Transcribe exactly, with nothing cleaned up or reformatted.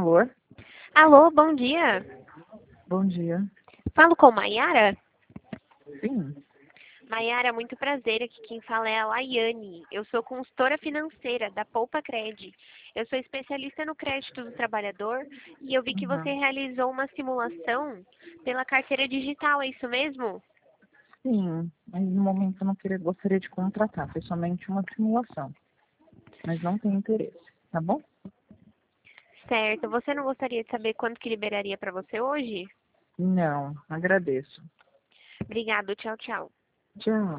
Alô? Alô, bom dia. Bom dia. Falo com Maiara? Sim. Maiara, muito prazer. Aqui quem fala é a Laiane. Eu sou consultora financeira da Poupa Cred. Eu sou especialista no crédito do trabalhador e eu vi que você Uhum. realizou uma simulação pela carteira digital, é isso mesmo? Sim, mas no momento eu não queria, gostaria de contratar. Foi somente uma simulação. Mas não tem interesse, tá bom? Certo. Você não gostaria de saber quanto que liberaria para você hoje? Não, agradeço. Obrigado. Tchau, tchau. Tchau.